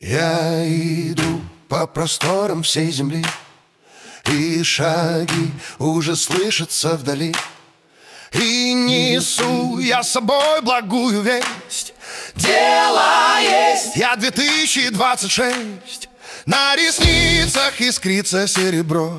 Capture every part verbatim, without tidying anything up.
Я иду по просторам всей земли, и шаги уже слышатся вдали. И несу я с собой благую весть. Дело есть. Я две тысячи двадцать шесть. На ресницах искрится серебро,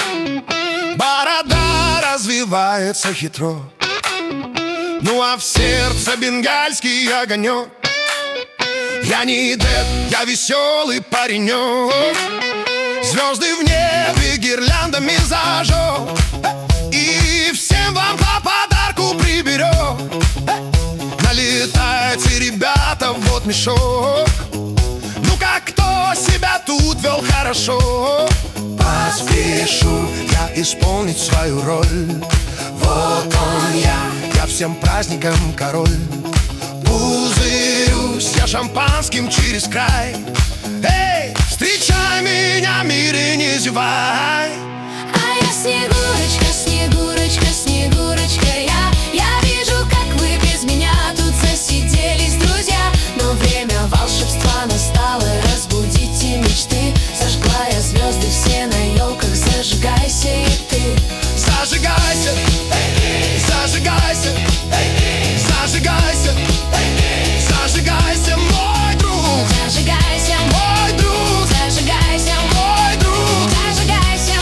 борода развивается хитро, ну а в сердце бенгальский огонек. Я не дед, я веселый паренек. Звезды в небе гирляндами зажег, и всем вам по подарку приберег. Налетайте, ребята, вот мешок. Ну-ка, кто себя тут вел хорошо? Поспешу я исполнить свою роль. Вот он я, я всем праздникам король. Пузырюсь я шампанским через край. Эй, встречай меня, мире, не зевай. А я Снегурочка, Снегурочка, Снегурочка, я Я вижу, как вы без меня тут засиделись, друзья. Но время волшебства настало, разбудите мечты. Зажгла я звезды все на елках, зажигайся и ты. Зажигайся, зажигайся, зажигайся, зажигайся, мой друг. Зажигайся, мой друг. Зажигайся, мой друг. Зажигайся,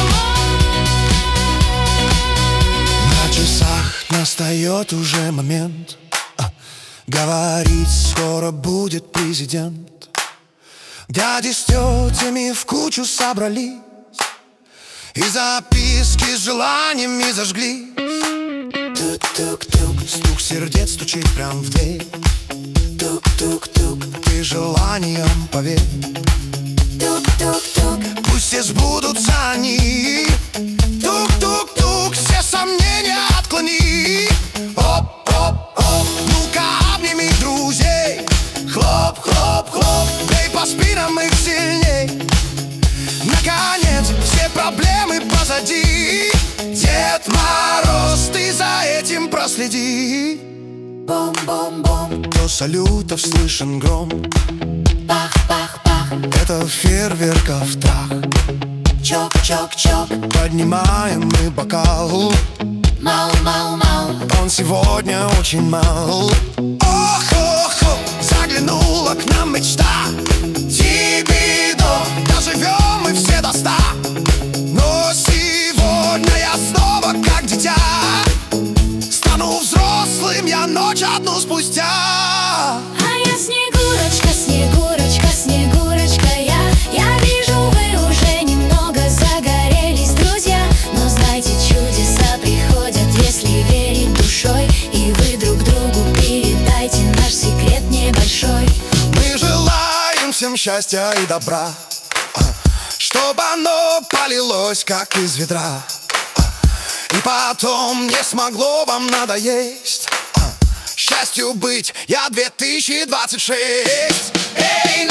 На часах настает уже момент а, говорить скоро будет президент. Дяди с тетями в кучу собрались, и записки с желаниями зажгли. Тук-тук-тук, стук сердец стучит прям в дверь. Тук-тук-тук, ты желанием поверь. тук-тук-тук, Пусть все сбудутся они. Тук-тук-тук, все сомнения отклони. Оп-оп-оп, ну-ка обними друзей. Хлоп-хлоп-хлоп, бей по спинам их сильней. Наконец, все проблемы позади. Дед Мороз, ты за этим проследи. бом-бом-бом, До салютов слышен гром. пах-пах-пах, Это фейерверков трах. чок-чок-чок, Поднимаем мы бокал. мау-мау-мау. Он сегодня очень мал. Ох-ох-ох, заглянула к нам мечта. Тибидо, доживем мы все до ста. Но сегодня я снова как дитя. Стану взрослым я ночь одну спустя. А я Снегурочка, Снегурочка, Снегурочка, я Я вижу, вы уже немного загорелись, друзья. Но знайте, чудеса приходят, если верить душой. И вы друг другу передайте наш секрет небольшой. Мы желаем всем счастья и добра, чтобы оно полилось, как из ведра, и потом не смогло вам надоесть. Счастью быть, я две тысячи двадцать шесть. Эй!